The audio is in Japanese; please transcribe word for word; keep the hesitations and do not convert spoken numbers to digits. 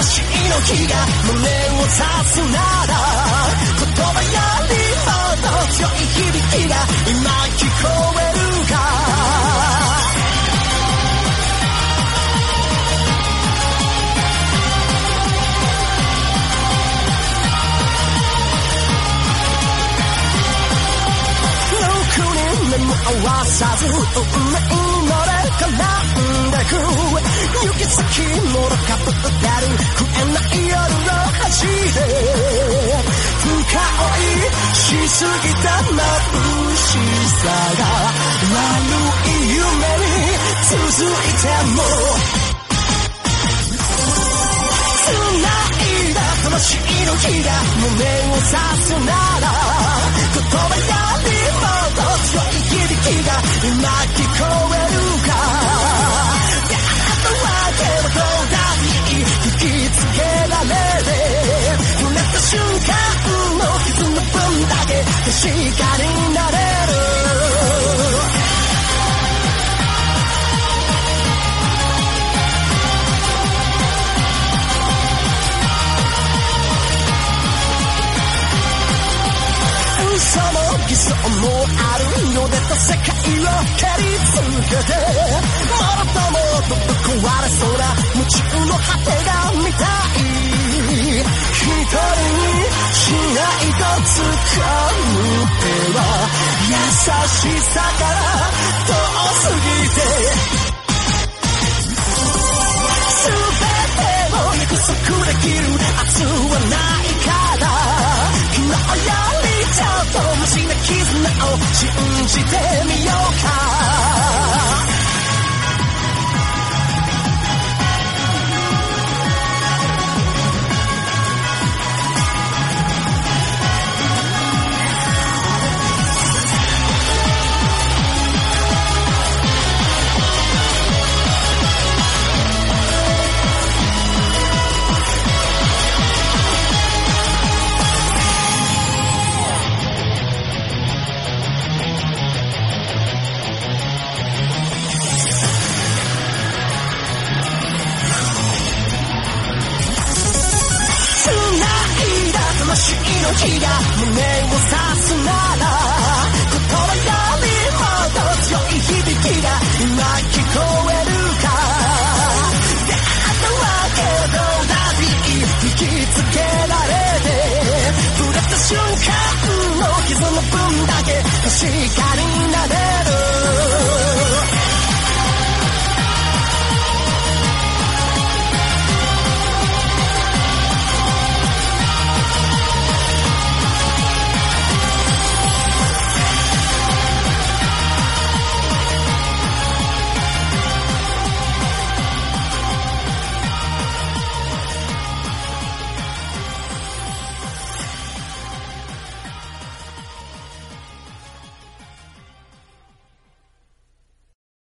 魂の火が胸を刺すなら言葉よりもっと強い響きが今聞こえるか目も合わさず運命のれ絡んでく行き先もろかぶってる食えない夜の端で深追いしすぎた眩しさが悪い夢に続いても繋いだ魂の火が胸を刺すなら言葉よりもっと強い響きが今聞こえるかやっとわけはどうだに引きつけられて触れた瞬間の傷の分だけ確かになれるその偽装もあるよでと世界を蹴り続けてもろともとぶっ壊れそうな夢中の果てが見たい一人にしないと掴む手は優しさから遠すぎて全てを約束できる圧はないから昨日よりちょっとマシな絆を信じてみようか魂の火が胸を刺すなら言葉よりもっと強い響きが今聞こえるか出会ったわけはどうだって引きつけられて触れた瞬間の傷の分だけ確かになれる